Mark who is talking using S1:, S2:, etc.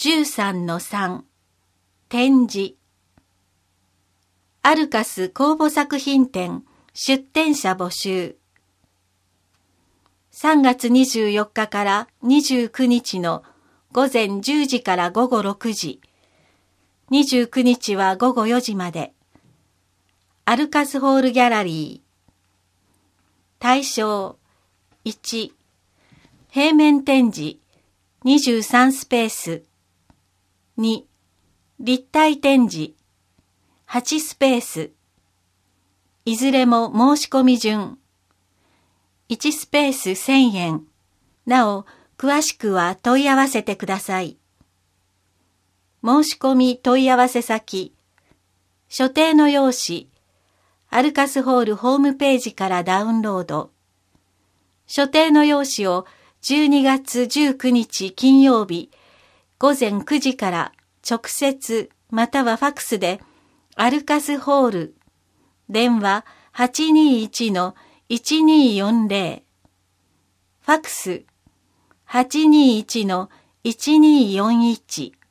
S1: 13-3 展示。アルカス公募作品展出展者募集。3月24日から29日の午前10時から午後6時、29日は午後4時まで。アルカスホールギャラリー。対象1、平面展示23スペース。2、立体展示8スペース。いずれも申し込み順。1スペース1000円。なお、詳しくは問い合わせてください。申し込み問い合わせ先。所定の用紙。アルカスホールホームページからダウンロード。所定の用紙を12月19日金曜日午前9時から直接またはファクスでアルカスホール電話 821-1240 ファクス 821-1241